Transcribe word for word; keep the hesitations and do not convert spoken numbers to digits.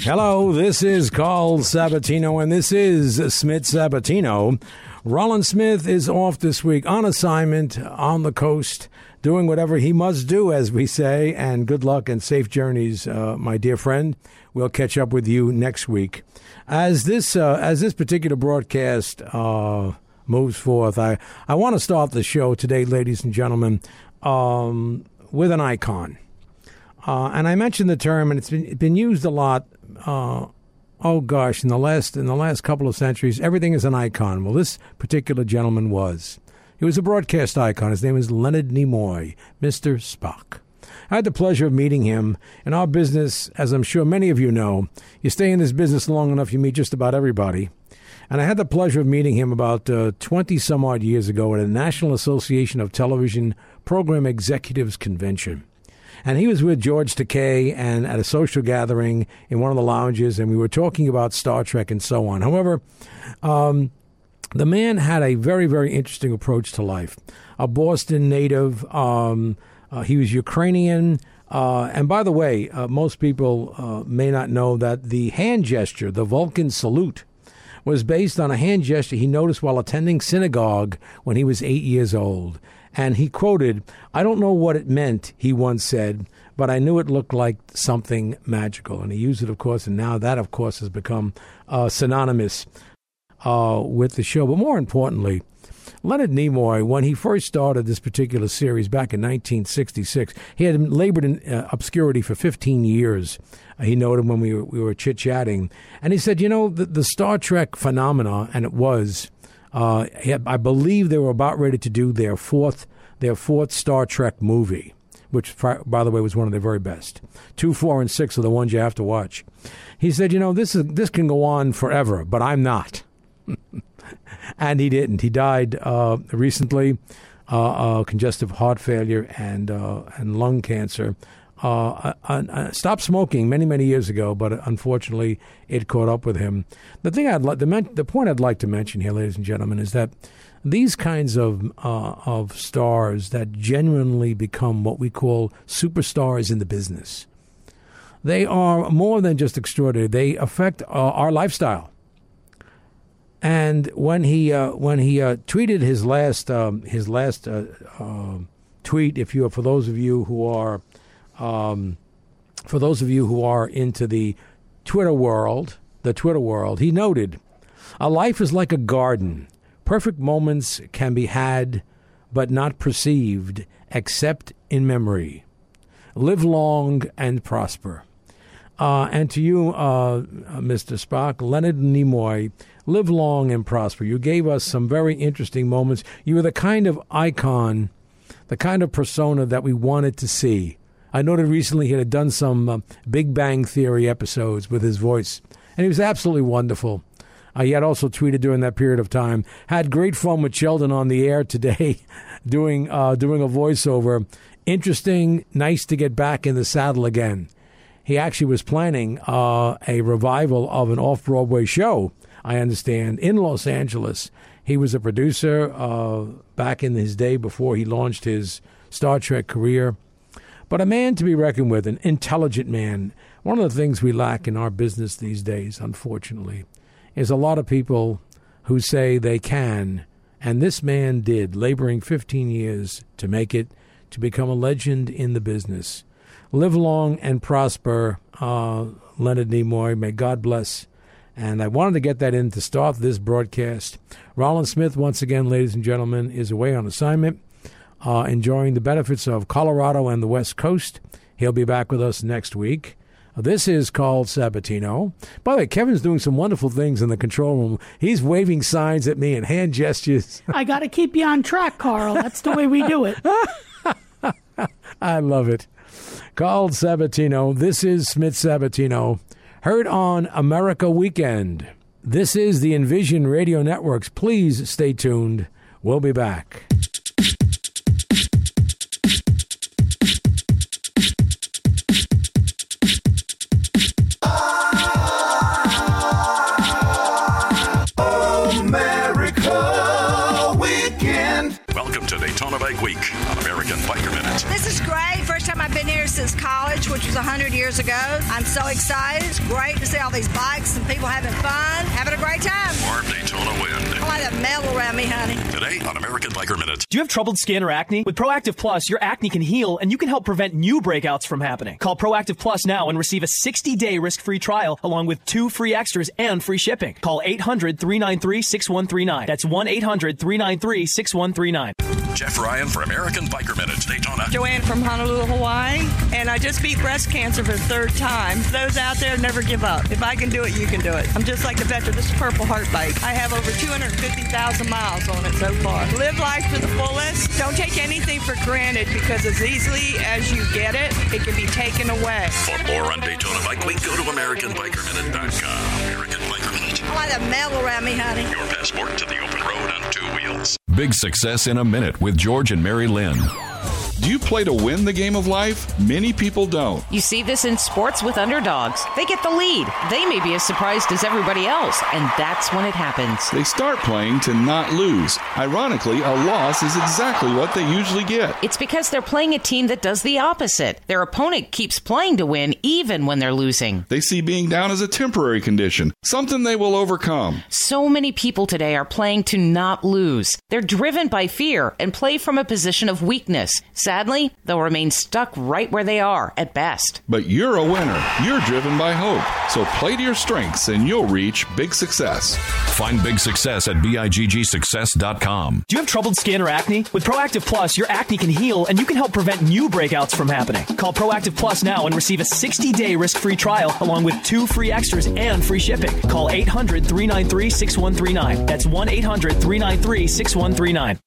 Hello, this is Carl Sabatino, and this is Smith Sabatino. Rollin Smith is off this week on assignment on the coast, doing whatever he must do, as we say, and good luck and safe journeys, uh, my dear friend. We'll catch up with you next week. As this uh, as this particular broadcast uh, moves forth, I, I want to start the show today, ladies and gentlemen, um, with an icon. Uh, and I mentioned the term, and it's been, it's been used a lot. Uh, oh gosh, in the last in the last couple of centuries, everything is an icon. Well, this particular gentleman was. He was a broadcast icon. His name is Leonard Nimoy, Mister Spock. I had the pleasure of meeting him. In our business, as I'm sure many of you know, you stay in this business long enough, you meet just about everybody. And I had the pleasure of meeting him about uh, twenty some odd years ago at a National Association of Television Program Executives Convention. And he was with George Takei and at a social gathering in one of the lounges, and we were talking about Star Trek and so on. However, um, the man had a very, very interesting approach to life. A Boston native. Um, uh, he was Ukrainian. Uh, and by the way, uh, most people uh, may not know that the hand gesture, the Vulcan salute, was based on a hand gesture he noticed while attending synagogue when he was eight years old. And he quoted, "I don't know what it meant," he once said, "but I knew it looked like something magical." And he used it, of course, and now that, of course, has become uh, synonymous uh, with the show. But more importantly, Leonard Nimoy, when he first started this particular series back in nineteen sixty-six, he had labored in uh, obscurity for fifteen years. Uh, he noted when we were, we were chit-chatting. And he said, you know, the, the Star Trek phenomena, and it was, uh, I believe they were about ready to do their fourth, their fourth Star Trek movie, which, by the way, was one of their very best. Two, four, and six are the ones you have to watch. He said, you know, this is this can go on forever, but I'm not. And he didn't. He died uh, recently, uh, uh, congestive heart failure and uh, and lung cancer. Uh, uh, uh, stopped smoking many, many years ago, but unfortunately it caught up with him. The thing I'd like, the, men- the point I'd like to mention here, ladies and gentlemen, is that these kinds of uh, of stars that genuinely become what we call superstars in the business, they are more than just extraordinary. They affect uh, our lifestyle. And when he uh, when he uh, tweeted his last um, his last uh, uh, tweet, if you for those of you who are um, for those of you who are into the Twitter world, the Twitter world, he noted, "A life is like a garden. Perfect moments can be had, but not perceived, except in memory. Live long and prosper." Uh, and to you, uh, Mister Spock, Leonard Nimoy, live long and prosper. You gave us some very interesting moments. You were the kind of icon, the kind of persona that we wanted to see. I noted recently he had done some uh, Big Bang Theory episodes with his voice, and he was absolutely wonderful. Uh, he had also tweeted during that period of time, had great fun with Sheldon on the air today, doing uh, doing a voiceover. Interesting, nice to get back in the saddle again. He actually was planning uh, a revival of an off-Broadway show, I understand, in Los Angeles. He was a producer uh, back in his day before he launched his Star Trek career. But a man to be reckoned with, an intelligent man. One of the things we lack in our business these days, unfortunately, is a lot of people who say they can, and this man did, laboring fifteen years to make it, to become a legend in the business. Live long and prosper, uh, Leonard Nimoy. May God bless. And I wanted to get that in to start this broadcast. Rollin Smith, once again, ladies and gentlemen, is away on assignment, uh, enjoying the benefits of Colorado and the West Coast. He'll be back with us next week. This is Carl Sabatino. By the way, Kevin's doing some wonderful things in the control room. He's waving signs at me and hand gestures. I got to keep you on track, Carl. That's the way we do it. I love it. Carl Sabatino. This is Smith Sabatino. Heard on America Weekend. This is the Envision Radio Networks. Please stay tuned. We'll be back. America Weekend. Welcome to the Daytona Bike Week on American Biker Minute. This is great. First time I've been here since college, which was one hundred years ago. I'm so excited. It's great to see all these bikes and people having fun, having a great time. Warm Daytona wind. I like that metal around me, honey. Today on American Biker Minute. Do you have troubled skin or acne? With Proactive Plus, your acne can heal and you can help prevent new breakouts from happening. Call Proactive Plus now and receive a sixty-day risk-free trial along with two free extras and free shipping. Call eight hundred, three nine three, six one three nine. That's one eight hundred, three nine three, six one three nine. Jeff Ryan for American Biker Minute, Daytona. Joanne from Honolulu, Hawaii, and I just beat breast cancer for the third time. Those out there, never give up. If I can do it, you can do it. I'm just like the veteran. This is Purple Heart Bike. I have over two hundred fifty thousand miles on it so far. Live life to the fullest. Don't take anything for granted because as easily as you get it, it can be taken away. For more on Daytona Bike Week, go to American Biker Minute dot com. American Biker Minute. I like that metal around me, honey. Your passport to the open road on two wheels. Big Success in a Minute with George and Mary Lynn. Do you play to win the game of life? Many people don't. You see this in sports with underdogs. They get the lead. They may be as surprised as everybody else, and that's when it happens. They start playing to not lose. Ironically, a loss is exactly what they usually get. It's because they're playing a team that does the opposite. Their opponent keeps playing to win even when they're losing. They see being down as a temporary condition, something they will overcome. So many people today are playing to not lose. They're driven by fear and play from a position of weakness. Sadly, they'll remain stuck right where they are at best. But you're a winner. You're driven by hope. So play to your strengths and you'll reach big success. Find Big Success at big success dot com. Do you have troubled skin or acne? With Proactive Plus, your acne can heal and you can help prevent new breakouts from happening. Call Proactive Plus now and receive a sixty-day risk-free trial along with two free extras and free shipping. Call eight hundred, three nine three, six one three nine. That's one eight hundred, three nine three, six one three nine.